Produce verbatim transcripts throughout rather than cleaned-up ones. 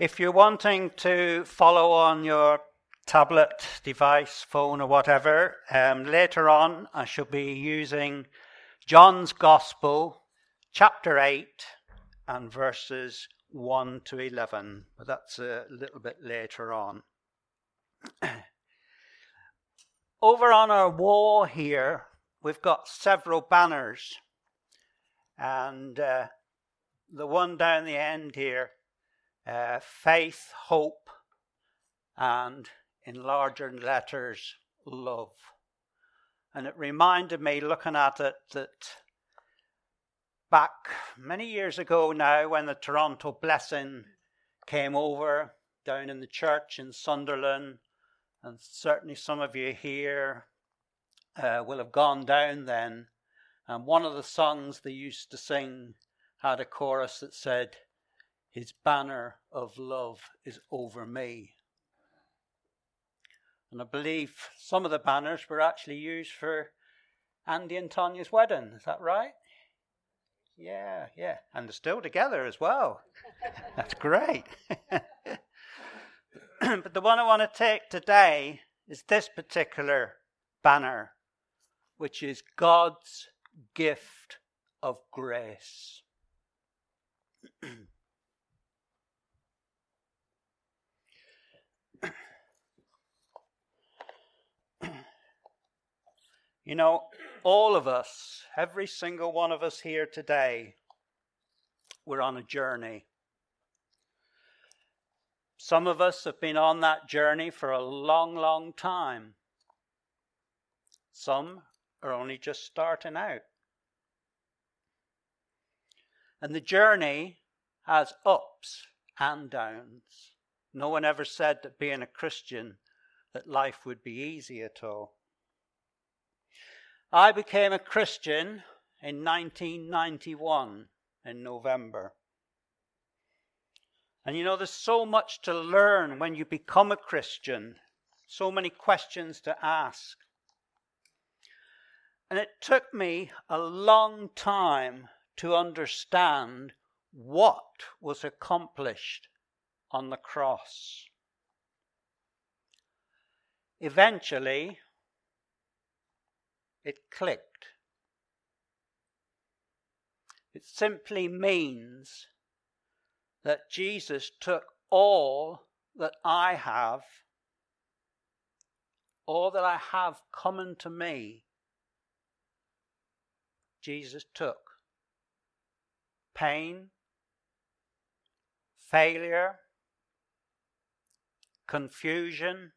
If you're wanting to follow on your tablet, device, phone or whatever, um, later on I shall be using John's Gospel, chapter eight and verses one to eleven. But that's a little bit later on. Over on our wall here, we've got several banners. And uh, the one down the end here, uh, faith, hope, and in larger letters, love. And it reminded me, looking at it, that back many years ago now, when the Toronto Blessing came over down in the church in Sunderland, and certainly some of you here uh, will have gone down then, and one of the songs they used to sing had a chorus that said, "His banner of love is over me." And I believe some of the banners were actually used for Andy and Tanya's wedding. Is that right? Yeah, yeah. And they're still together as well. That's great. But the one I want to take today is this particular banner, which is God's gift of grace. You know, all of us, every single one of us here today, we're on a journey. Some of us have been on that journey for a long, long time. Some are only just starting out. And the journey has ups and downs. No one ever said that being a Christian, that life would be easy at all. I became a Christian in nineteen ninety-one in November. And you know, there's so much to learn when you become a Christian. So many questions to ask. And it took me a long time to understand what was accomplished on the cross. Eventually, it clicked. It simply means that Jesus took all that I have, all that I have coming to me, Jesus took. Pain, failure, confusion,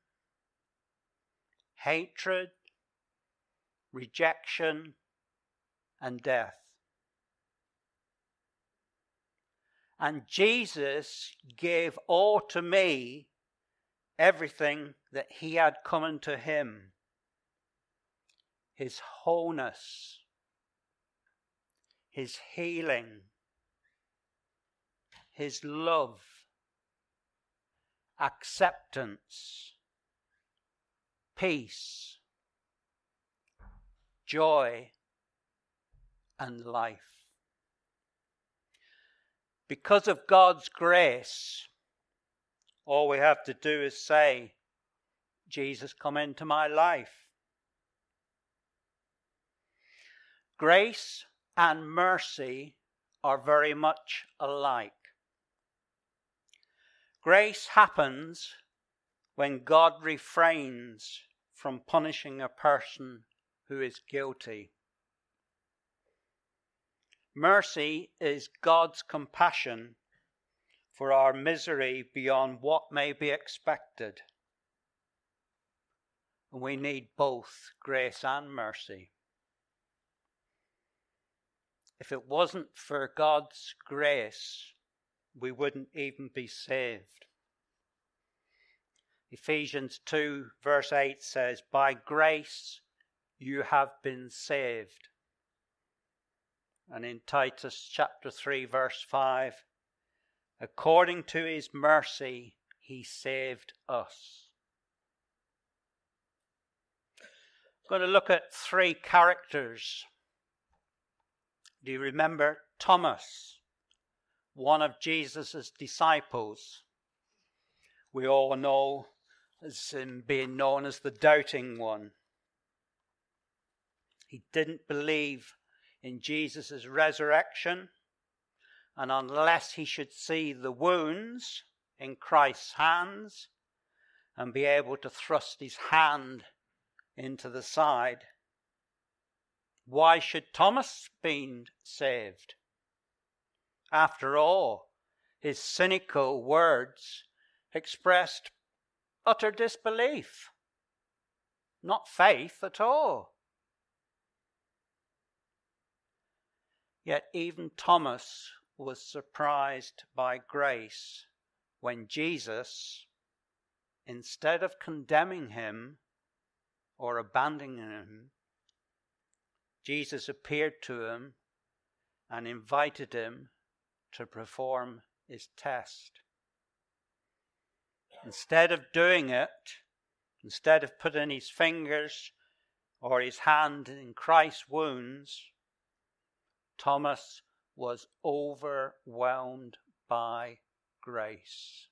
hatred, rejection, and death. And Jesus gave all to me, everything that he had coming to him. His wholeness, his healing, his love, acceptance, peace, joy, and life. Because of God's grace, all we have to do is say, Jesus, come into my life. Grace and mercy are very much alike. Grace happens when God refrains from punishing a person who is guilty. Mercy is God's compassion for our misery beyond what may be expected. And we need both grace and mercy. If it wasn't for God's grace, we wouldn't even be saved. Ephesians two verse eight says, "By grace you have been saved." And in Titus chapter three verse five, "According to his mercy he saved us." I'm going to look at three characters. Do you remember Thomas, one of Jesus' disciples? we all know as him being known as the doubting one. He didn't believe in Jesus' resurrection, and unless he should see the wounds in Christ's hands and be able to thrust his hand into the side, why should Thomas be saved? After all, his cynical words expressed utter disbelief, not faith at all. Yet even Thomas was surprised by grace when Jesus, instead of condemning him or abandoning him, Jesus appeared to him and invited him to perform his test. Instead of doing it, instead of putting his fingers or his hand in Christ's wounds, Thomas was overwhelmed by grace.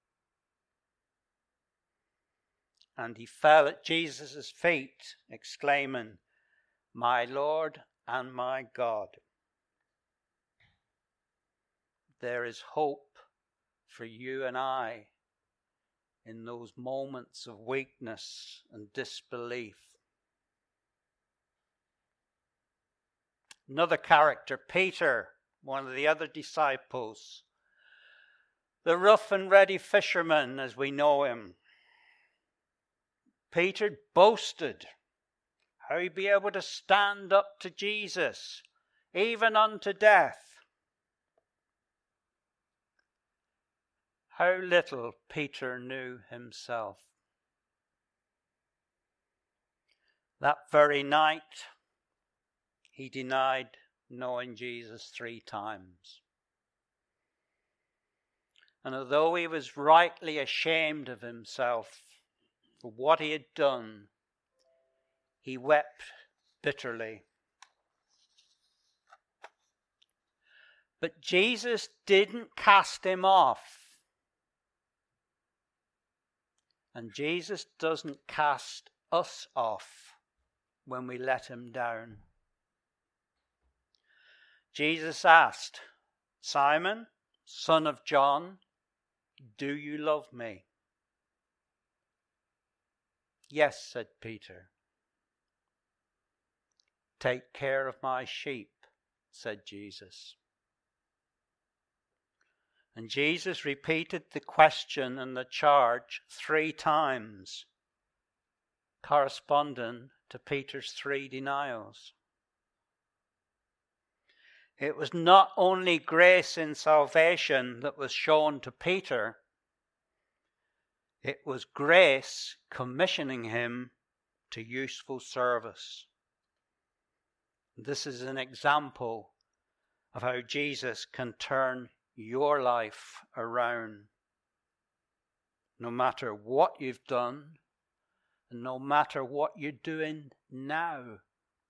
And he fell at Jesus' feet, exclaiming, "My Lord and my God." There is hope for you and I in those moments of weakness and disbelief. Another character, Peter, one of the other disciples, the rough and ready fisherman as we know him. Peter boasted how he'd be able to stand up to Jesus, even unto death. How little Peter knew himself. That very night, he denied knowing Jesus three times. And although he was rightly ashamed of himself for what he had done, he wept bitterly. But Jesus didn't cast him off. And Jesus doesn't cast us off when we let him down. Jesus asked, "Simon, son of John, do you love me?" "Yes," said Peter. "Take care of my sheep," said Jesus. And Jesus repeated the question and the charge three times, corresponding to Peter's three denials. It was not only grace in salvation that was shown to Peter, it was grace commissioning him to useful service. This is an example of how Jesus can turn your life around. No matter what you've done, and no matter what you're doing now.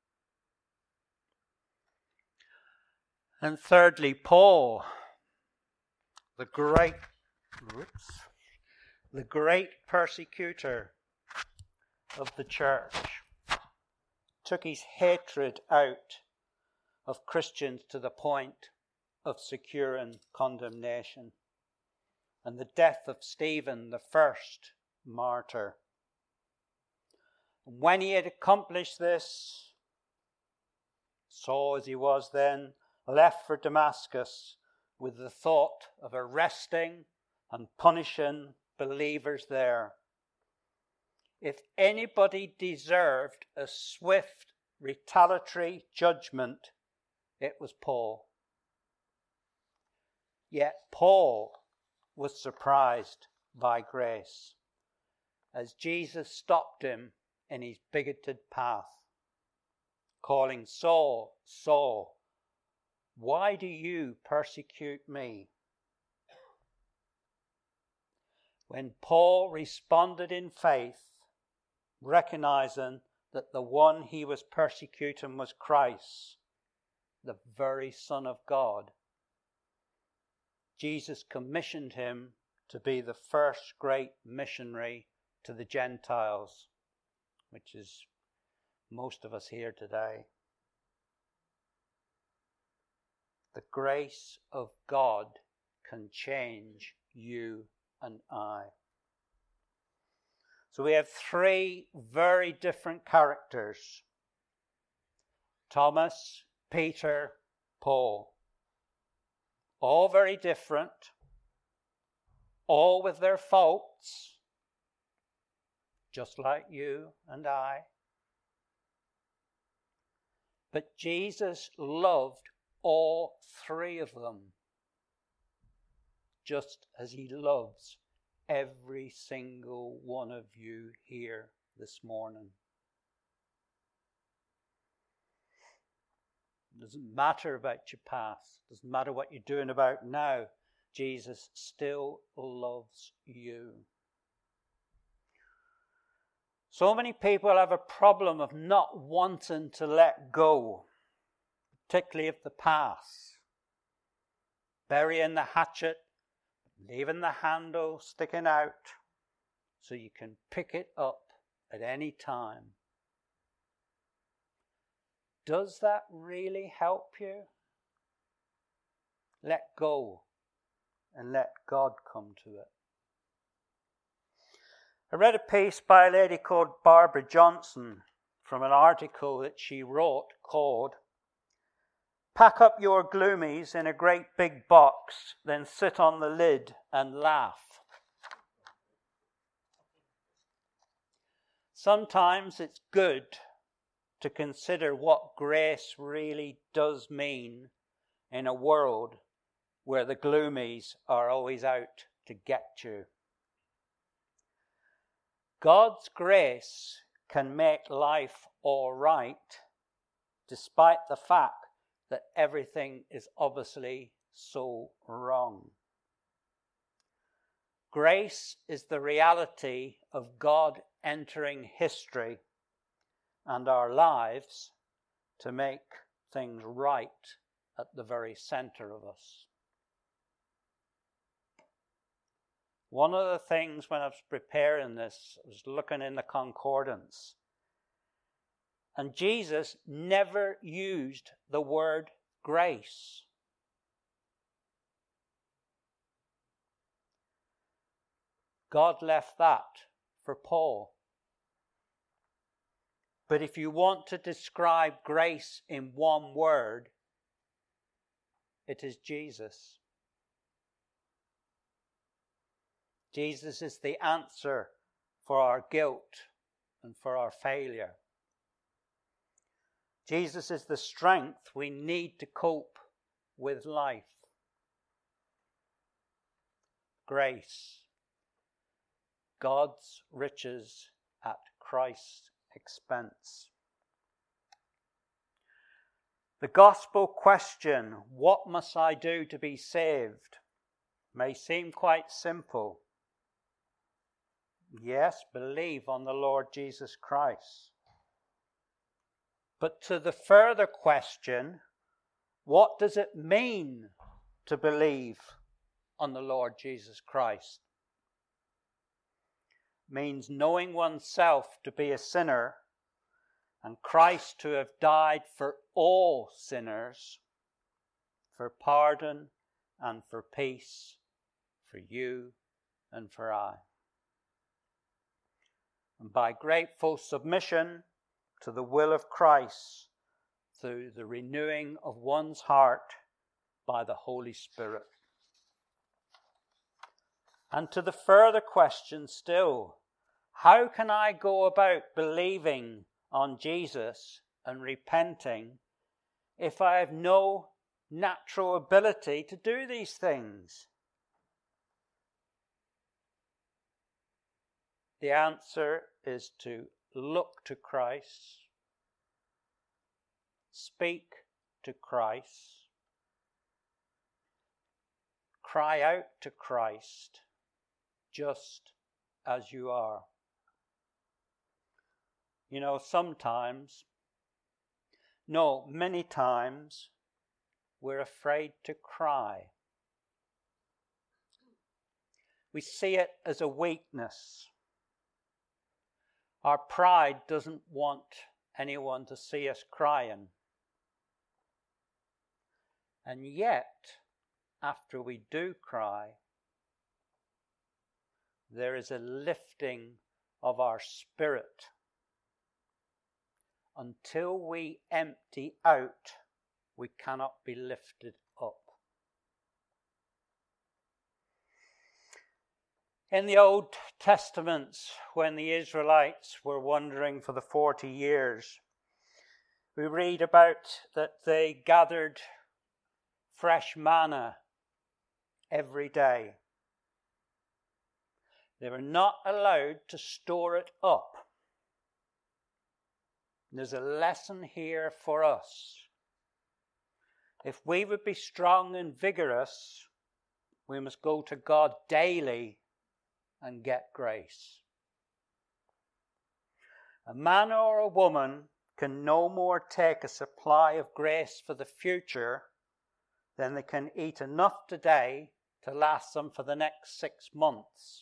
And thirdly, Paul, the great, whoops, the great persecutor of the church, took his hatred out of Christians to the point of securing condemnation. And the death of Stephen, the first martyr. When he had accomplished this, Saul as he was then, left for Damascus with the thought of arresting and punishing believers there. If anybody deserved a swift, retaliatory judgment, it was Paul. Yet Paul was surprised by grace as Jesus stopped him in his bigoted path, calling, "Saul, Saul, why do you persecute me?" When Paul responded in faith, recognizing that the one he was persecuting was Christ, the very Son of God, Jesus commissioned him to be the first great missionary to the Gentiles, which is most of us here today. The grace of God can change you and I. So we have three very different characters: Thomas, Peter, Paul. All very different, all with their faults, just like you and I. But Jesus loved all three of them, just as he loves every single one of you here this morning. It doesn't matter about your past. It doesn't matter what you're doing about now. Jesus still loves you. So many people have a problem of not wanting to let go, particularly of the past. Burying the hatchet, leaving the handle sticking out so you can pick it up at any time. Does that really help you? Let go and let God come to it. I read a piece by a lady called Barbara Johnson from an article that she wrote called "Pack Up Your Gloomies in a Great Big Box, then Sit on the Lid and Laugh." Sometimes it's good to consider what grace really does mean in a world where the gloomies are always out to get you. God's grace can make life all right, despite the fact that everything is obviously so wrong. Grace is the reality of God entering history and our lives to make things right at the very center of us. One of the things when I was preparing this, I was looking in the concordance, and Jesus never used the word grace. God left that for Paul. But if you want to describe grace in one word, it is Jesus. Jesus is the answer for our guilt and for our failure. Jesus is the strength we need to cope with life. Grace. God's riches at Christ's expense. The gospel question, what must I do to be saved, may seem quite simple. Yes, believe on the Lord Jesus Christ. But to the further question, what does it mean to believe on the Lord Jesus Christ? It means knowing oneself to be a sinner and Christ to have died for all sinners, for pardon and for peace, for you and for I. And by grateful submission to the will of Christ, through the renewing of one's heart by the Holy Spirit. And to the further question still, how can I go about believing on Jesus and repenting if I have no natural ability to do these things? The answer is to look to Christ, speak to Christ, cry out to Christ, just as you are. You know, sometimes, no, many times, we're afraid to cry. We see it as a weakness. Our pride doesn't want anyone to see us crying. And yet, after we do cry, there is a lifting of our spirit. Until we empty out, we cannot be lifted up. In the Old Testament, when the Israelites were wandering for the forty years, we read about that they gathered fresh manna every day. They were not allowed to store it up. There's a lesson here for us. If we would be strong and vigorous, we must go to God daily and get grace. A man or a woman can no more take a supply of grace for the future than they can eat enough today to last them for the next six months,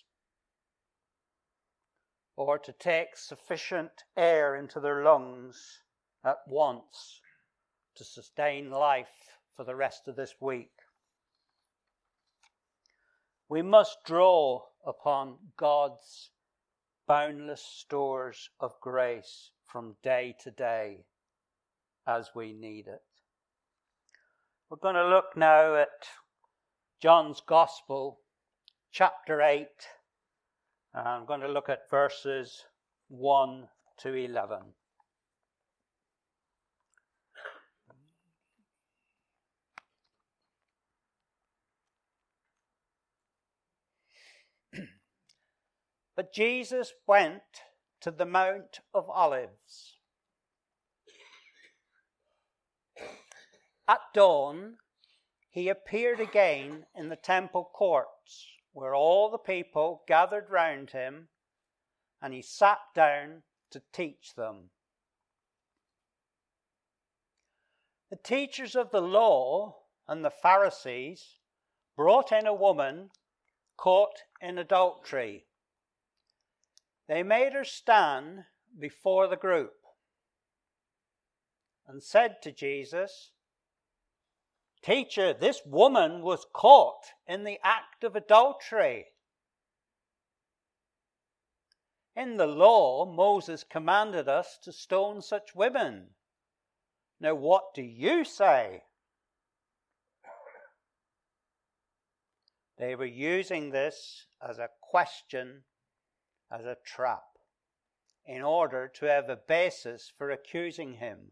or to take sufficient air into their lungs at once to sustain life for the rest of this week. We must draw upon God's boundless stores of grace from day to day as we need it. We're going to look now at John's Gospel, chapter eight. And I'm going to look at verses one to eleven. But Jesus went to the Mount of Olives. At dawn, he appeared again in the temple courts, where all the people gathered round him, and he sat down to teach them. The teachers of the law and the Pharisees brought in a woman caught in adultery. They made her stand before the group and said to Jesus, "Teacher, this woman was caught in the act of adultery. In the law, Moses commanded us to stone such women. Now, what do you say?" They were using this as a question, as a trap, in order to have a basis for accusing him.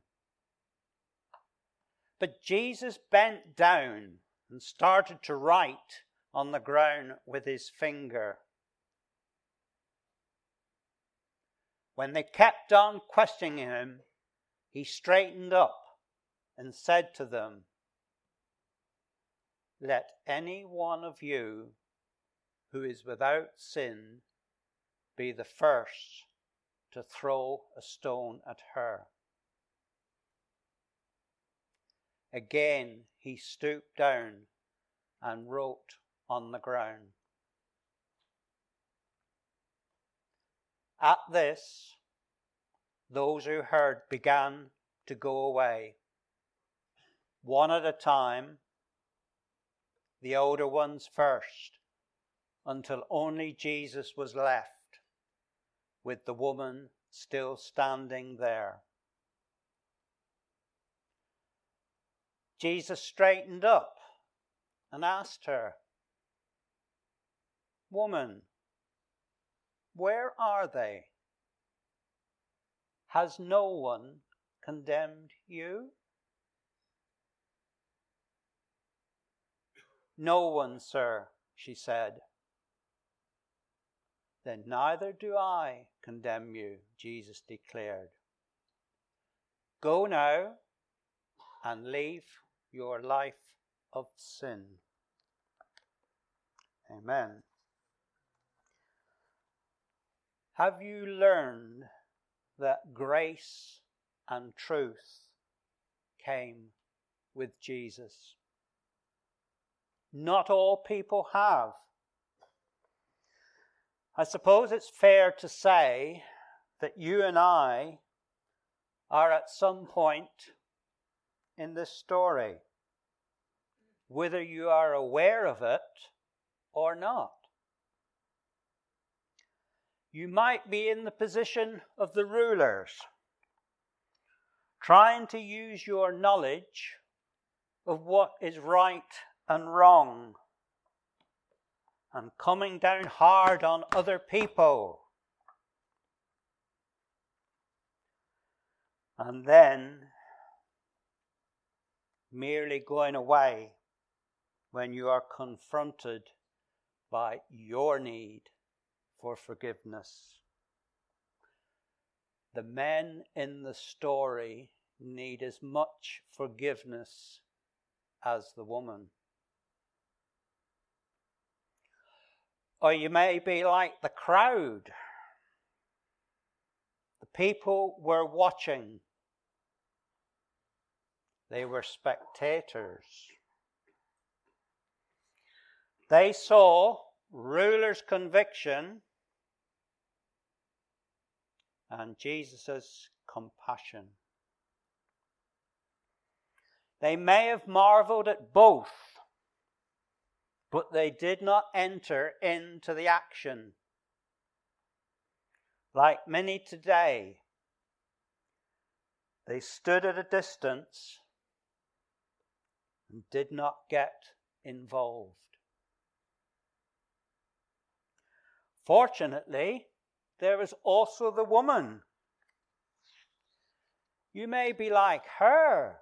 But Jesus bent down and started to write on the ground with his finger. When they kept on questioning him, he straightened up and said to them, "Let any one of you who is without sin be the first to throw a stone at her." Again he stooped down and wrote on the ground. At this, those who heard began to go away, one at a time, the older ones first, until only Jesus was left, with the woman still standing there. Jesus straightened up and asked her, "Woman, where are they? Has no one condemned you?" "No one, sir," she said. "Then neither do I condemn you," Jesus declared. "Go now and leave your life of sin." Amen. Have you learned that grace and truth came with Jesus? Not all people have. I suppose it's fair to say that you and I are at some point in this story, whether you are aware of it or not. You might be in the position of the rulers, trying to use your knowledge of what is right and wrong, and coming down hard on other people. And then merely going away when you are confronted by your need for forgiveness. The men in the story need as much forgiveness as the woman. Or you may be like the crowd. The people were watching. They were spectators. They saw ruler's conviction and Jesus' compassion. They may have marveled at both, but they did not enter into the action. Like many today, they stood at a distance and did not get involved. Fortunately, there is also the woman. You may be like her.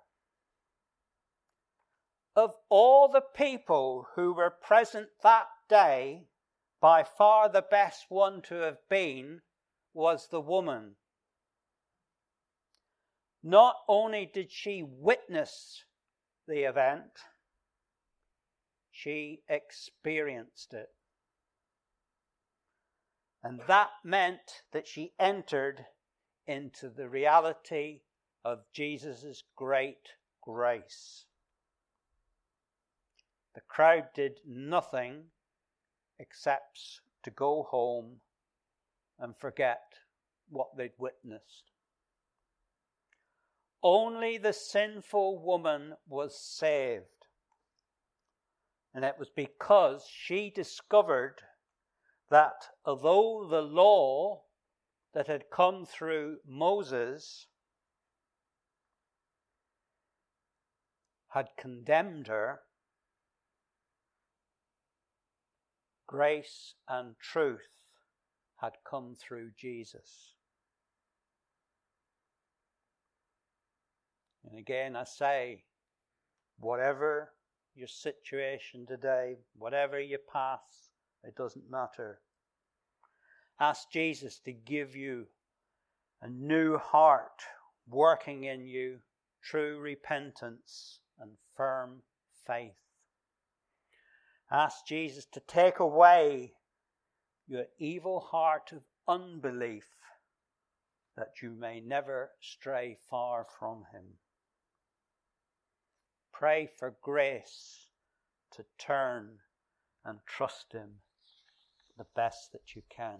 Of all the people who were present that day, by far the best one to have been was the woman. Not only did she witness the event, she experienced it. And that meant that she entered into the reality of Jesus' great grace. The crowd did nothing except to go home and forget what they'd witnessed. Only the sinful woman was saved. And it was because she discovered that although the law that had come through Moses had condemned her, grace and truth had come through Jesus. And again, I say, whatever your situation today, whatever your past, it doesn't matter. Ask Jesus to give you a new heart working in you, true repentance and firm faith. Ask Jesus to take away your evil heart of unbelief, that you may never stray far from him. Pray for grace to turn and trust him the best that you can.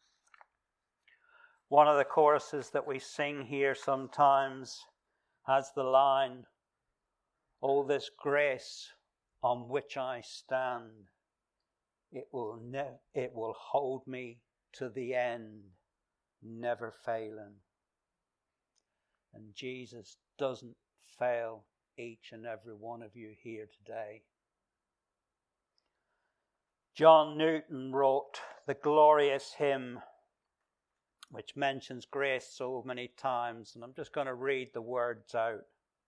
One of the choruses that we sing here sometimes has the line, "Oh, this grace on which I stand, it will ne- it will hold me to the end, never failing." And Jesus doesn't fail each and every one of you here today. John Newton wrote the glorious hymn which mentions grace so many times, and I'm just going to read the words out.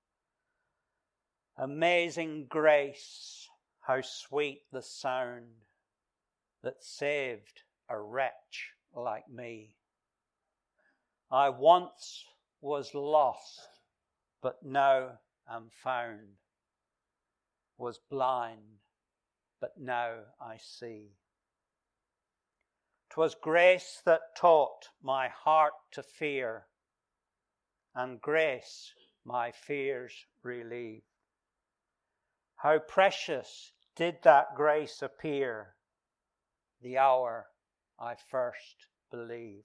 Amazing grace, how sweet the sound that saved a wretch like me. I once was lost, but now am found. Was blind, but now I see. 'Twas grace that taught my heart to fear, and grace my fears relieved. How precious did that grace appear the hour I first believed.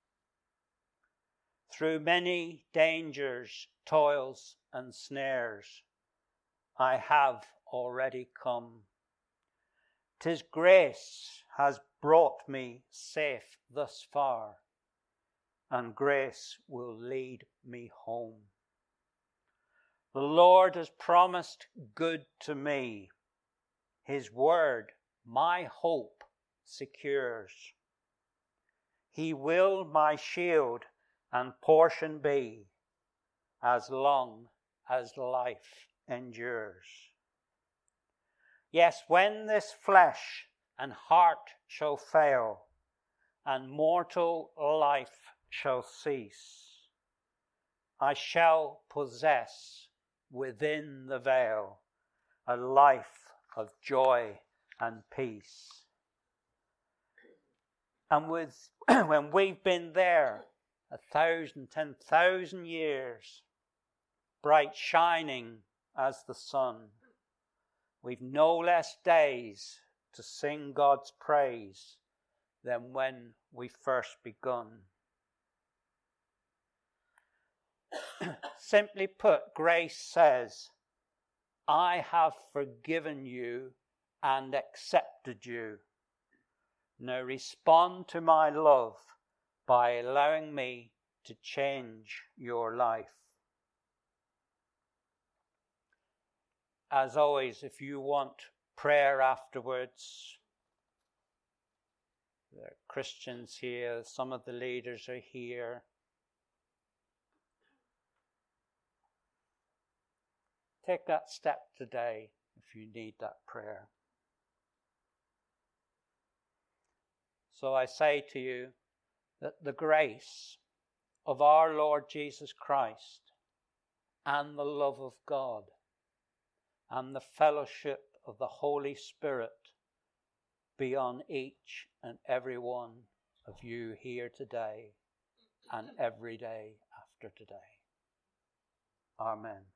Through many dangers, toils, and snares, I have already come. 'Tis grace has brought me safe thus far, and grace will lead me home. The Lord has promised good to me. His word my hope secures. He will my shield and portion be, as long as life endures. Yes, when this flesh and heart shall fail, and mortal life shall cease, I shall possess within the veil a life of joy and peace. And with when we've been there a thousand, ten thousand years, bright shining as the sun, we've no less days to sing God's praise than when we first begun. Simply put, grace says, I have forgiven you and accepted you. Now respond to my love by allowing me to change your life. As always, if you want prayer afterwards, there are Christians here, some of the leaders are here. Take that step today if you need that prayer. So I say to you that the grace of our Lord Jesus Christ and the love of God and the fellowship of the Holy Spirit be on each and every one of you here today and every day after today. Amen.